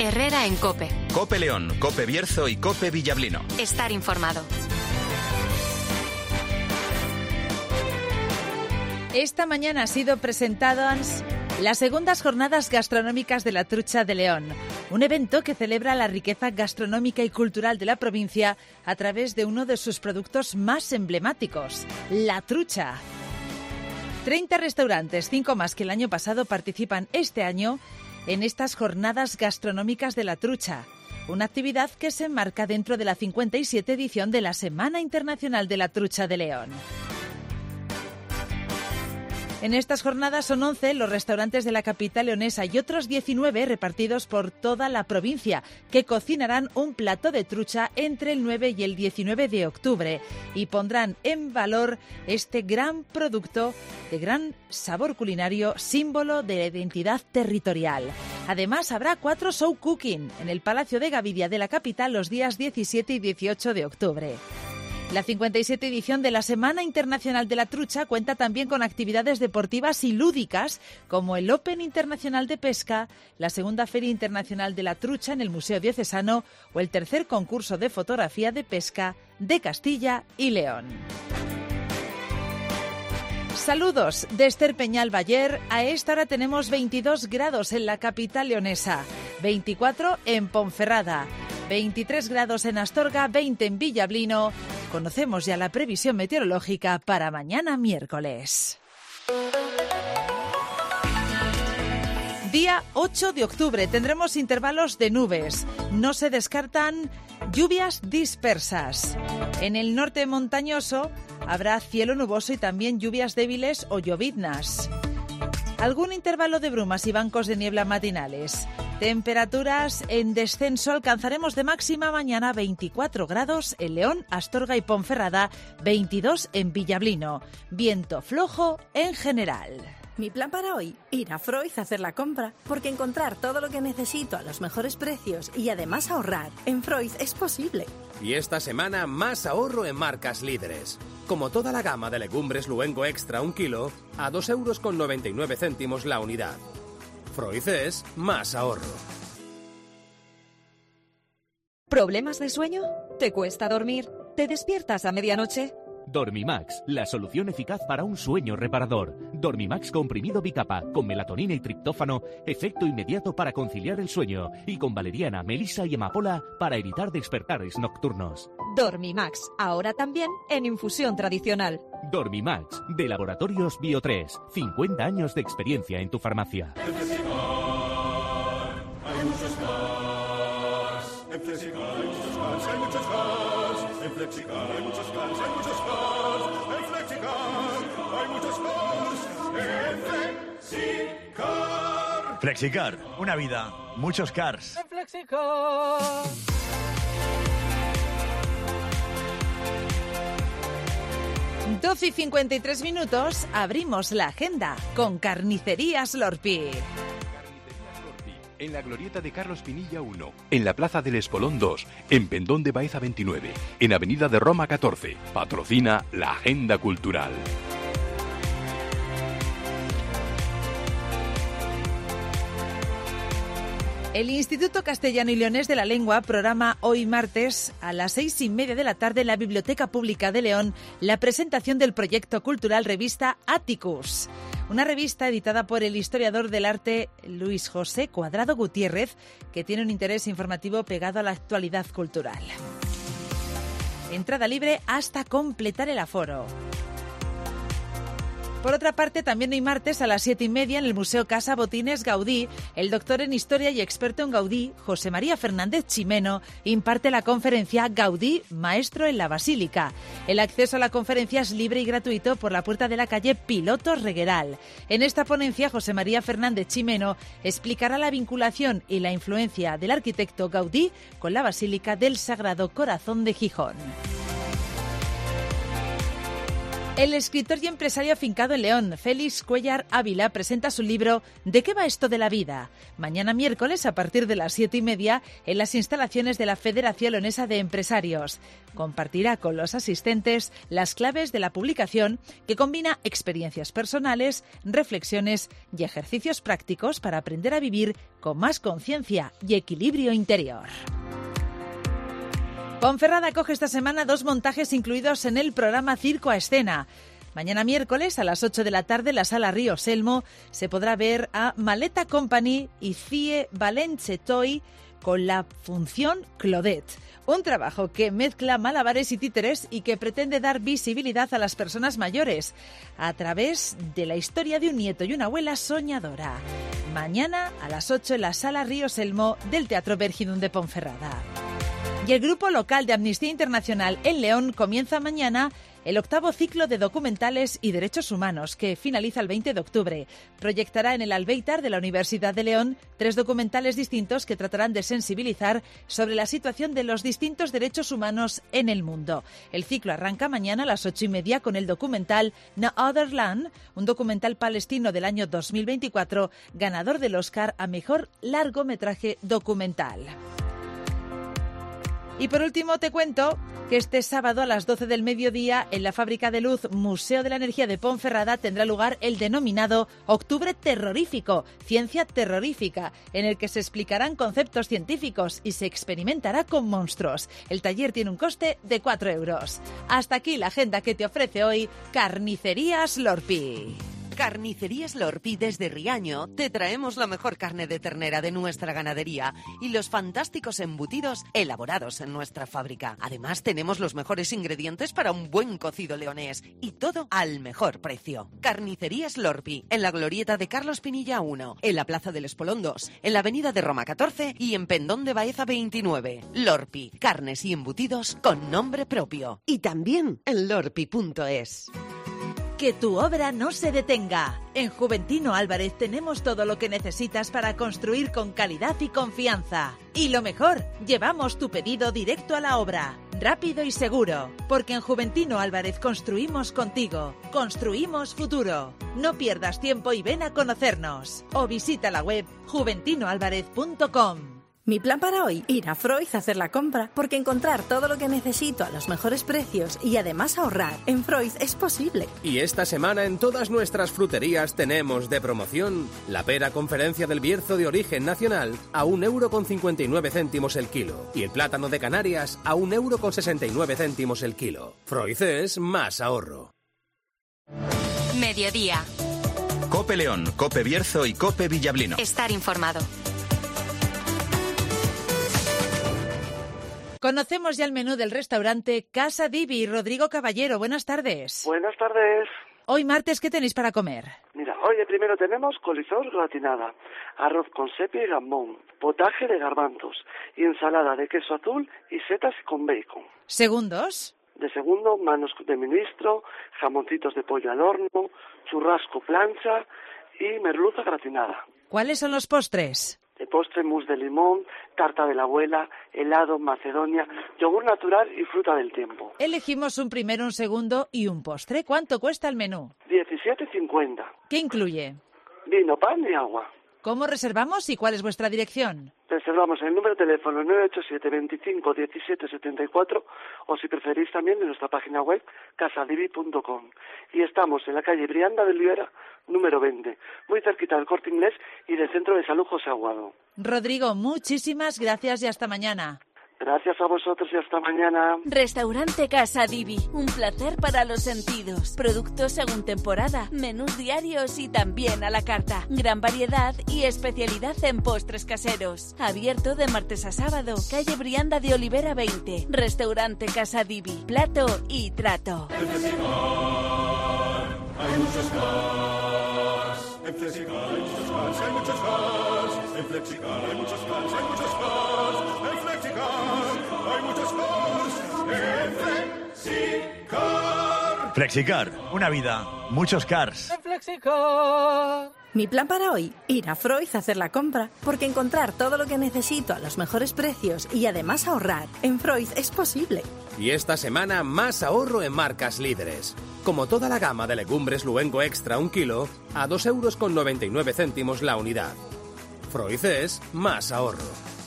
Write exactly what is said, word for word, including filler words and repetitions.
Herrera en COPE. COPE León, COPE Bierzo y COPE Villablino. Estar informado. Esta mañana ha sido presentadas las segundas jornadas gastronómicas de la Trucha de León, un evento que celebra la riqueza gastronómica y cultural de la provincia a través de uno de sus productos más emblemáticos, la trucha. treinta restaurantes, cinco más que el año pasado, participan este año en estas jornadas gastronómicas de la trucha, una actividad que se enmarca dentro de la cincuenta y siete edición de la Semana Internacional de la Trucha de León. En estas jornadas son once los restaurantes de la capital leonesa y otros diecinueve repartidos por toda la provincia, que cocinarán un plato de trucha entre el nueve y el diecinueve de octubre y pondrán en valor este gran producto de gran sabor culinario, símbolo de la identidad territorial. Además, habrá cuatro show cooking en el Palacio de Gavidia de la capital los días diecisiete y dieciocho de octubre. La cincuenta y siete edición de la Semana Internacional de la Trucha cuenta también con actividades deportivas y lúdicas como el Open Internacional de Pesca, la segunda Feria Internacional de la Trucha en el Museo Diocesano o el tercer concurso de fotografía de pesca de Castilla y León. Saludos de Esther Peñal Bayer. A esta hora tenemos veintidós grados en la capital leonesa, veinticuatro en Ponferrada, veintitrés grados en Astorga, veinte en Villablino. Conocemos ya la previsión meteorológica para mañana miércoles. Día ocho de octubre tendremos intervalos de nubes. No se descartan lluvias dispersas. En el norte montañoso habrá cielo nuboso y también lluvias débiles o lloviznas. Algún intervalo de brumas y bancos de niebla matinales. Temperaturas en descenso. Alcanzaremos de máxima mañana veinticuatro grados en León, Astorga y Ponferrada, veintidós en Villablino. Viento flojo en general. Mi plan para hoy, ir a Freud a hacer la compra, porque encontrar todo lo que necesito a los mejores precios y además ahorrar en Freud es posible. Y esta semana más ahorro en marcas líderes. Como toda la gama de legumbres Luengo Extra un kilo a dos euros con noventa y nueve céntimos la unidad. Freud es más ahorro. ¿Problemas de sueño? ¿Te cuesta dormir? ¿Te despiertas a medianoche? Dormimax, la solución eficaz para un sueño reparador. Dormimax comprimido bicapa, con melatonina y triptófano, efecto inmediato para conciliar el sueño, y con valeriana, melisa y amapola para evitar despertares nocturnos. Dormimax, ahora también en infusión tradicional. Dormimax, de Laboratorios Bio tres, cincuenta años de experiencia en tu farmacia. En Flexicar hay muchos cars. En Flexicar hay muchos cars, hay muchos cars. En Flexicar hay muchos cars, hay muchos cars. En Flexicar hay muchos cars. En Flexicar. Flexicar, una vida, muchos cars. En Flexicar. doce y cincuenta y tres minutos, abrimos la agenda con Carnicerías Lorpi. En la glorieta de Carlos Pinilla uno, en la Plaza del Espolón dos, en Pendón de Baeza veintinueve, en Avenida de Roma catorce. Patrocina la Agenda Cultural. El Instituto Castellano y Leonés de la Lengua programa hoy martes a las seis y media de la tarde en la Biblioteca Pública de León la presentación del proyecto cultural revista Atticus, una revista editada por el historiador del arte Luis José Cuadrado Gutiérrez, que tiene un interés informativo pegado a la actualidad cultural. Entrada libre hasta completar el aforo. Por otra parte, también hoy martes a las siete y media en el Museo Casa Botines Gaudí, el doctor en Historia y experto en Gaudí, José María Fernández Chimeno, imparte la conferencia Gaudí, Maestro en la Basílica. El acceso a la conferencia es libre y gratuito por la puerta de la calle Pilotos Regueral. En esta ponencia, José María Fernández Chimeno explicará la vinculación y la influencia del arquitecto Gaudí con la Basílica del Sagrado Corazón de Gijón. El escritor y empresario afincado en León, Félix Cuéllar Ávila, presenta su libro ¿De qué va esto de la vida? Mañana miércoles, a partir de las siete y media, en las instalaciones de la Federación Leonesa de Empresarios. Compartirá con los asistentes las claves de la publicación, que combina experiencias personales, reflexiones y ejercicios prácticos para aprender a vivir con más conciencia y equilibrio interior. Ponferrada acoge esta semana dos montajes incluidos en el programa Circo a Escena. Mañana miércoles a las ocho de la tarde en la Sala Río Selmo se podrá ver a Maleta Company y Cie Valence Toy con la función Claudette. Un trabajo que mezcla malabares y títeres y que pretende dar visibilidad a las personas mayores a través de la historia de un nieto y una abuela soñadora. Mañana a las ocho en la Sala Río Selmo del Teatro Vergidún de Ponferrada. Y el grupo local de Amnistía Internacional en León comienza mañana el octavo ciclo de documentales y derechos humanos, que finaliza el veinte de octubre. Proyectará en el Albéitar de la Universidad de León tres documentales distintos que tratarán de sensibilizar sobre la situación de los distintos derechos humanos en el mundo. El ciclo arranca mañana a las ocho y media con el documental No Other Land, un documental palestino del año dos mil veinticuatro, ganador del Oscar a Mejor Largometraje Documental. Y por último te cuento que este sábado a las doce del mediodía en la Fábrica de Luz Museo de la Energía de Ponferrada tendrá lugar el denominado Octubre Terrorífico, Ciencia Terrorífica, en el que se explicarán conceptos científicos y se experimentará con monstruos. El taller tiene un coste de cuatro euros. Hasta aquí la agenda que te ofrece hoy Carnicerías Lorpi. Carnicerías Lorpi desde Riaño te traemos la mejor carne de ternera de nuestra ganadería y los fantásticos embutidos elaborados en nuestra fábrica. Además tenemos los mejores ingredientes para un buen cocido leonés y todo al mejor precio. Carnicerías Lorpi en la glorieta de Carlos Pinilla uno, en la Plaza del Espolón dos, en la Avenida de Roma catorce y en Pendón de Baeza veintinueve. Lorpi, carnes y embutidos con nombre propio. Y también en lorpi punto es. Que tu obra no se detenga. En Juventino Álvarez tenemos todo lo que necesitas para construir con calidad y confianza. Y lo mejor, llevamos tu pedido directo a la obra, rápido y seguro. Porque en Juventino Álvarez construimos contigo, construimos futuro. No pierdas tiempo y ven a conocernos. O visita la web juventino álvarez punto com. Mi plan para hoy, ir a Freud a hacer la compra, porque encontrar todo lo que necesito a los mejores precios y además ahorrar en Freud es posible. Y esta semana en todas nuestras fruterías tenemos de promoción la pera Conferencia del Bierzo de origen nacional a un euro con cincuenta y nueve céntimos el kilo y el plátano de Canarias a un euro con sesenta y nueve céntimos el kilo. Freud es más ahorro. Mediodía. Cope León, Cope Bierzo y Cope Villablino. Estar informado. Conocemos ya el menú del restaurante Casa Divi. Rodrigo Caballero, buenas tardes. Buenas tardes. Hoy martes, ¿qué tenéis para comer? Mira, hoy de primero tenemos coliflor gratinada, arroz con sepia y gambón, potaje de garbanzos y ensalada de queso azul y setas con bacon. ¿Segundos? De segundo, manos de ministro, jamoncitos de pollo al horno, churrasco plancha y merluza gratinada. ¿Cuáles son los postres? De postre, mousse de limón, tarta de la abuela, helado, macedonia, yogur natural y fruta del tiempo. Elegimos un primero, un segundo y un postre. ¿Cuánto cuesta el menú? diecisiete cincuenta. ¿Qué incluye? Vino, pan y agua. ¿Cómo reservamos y cuál es vuestra dirección? Reservamos en el número de teléfono nueve ocho siete, veinticinco, diecisiete, setenta y cuatro o si preferís también en nuestra página web casadivi punto com. Y estamos en la calle Brianda de Olivera, número veinte, muy cerquita del Corte Inglés y del Centro de Salud José Aguado. Rodrigo, muchísimas gracias y hasta mañana. Gracias a vosotros y hasta mañana. Restaurante Casa Divi, un placer para los sentidos. Productos según temporada, menús diarios y también a la carta. Gran variedad y especialidad en postres caseros. Abierto de martes a sábado, calle Brianda de Olivera veinte. Restaurante Casa Divi, plato y trato. En Flexicar hay muchos cars. En Flexicar hay muchos cars, hay muchos cars. En Flexicar hay muchos cars, hay muchos cars. En Flexicar hay muchos cars. En Flexicar. Flexicar, una vida, muchos cars. En Flexicar. Mi plan para hoy, ir a Freud a hacer la compra, porque encontrar todo lo que necesito a los mejores precios y además ahorrar en Freud es posible. Y esta semana más ahorro en marcas líderes. Como toda la gama de legumbres Luengo Extra un kilo a dos euros con noventa y nueve céntimos la unidad. Freud es más ahorro.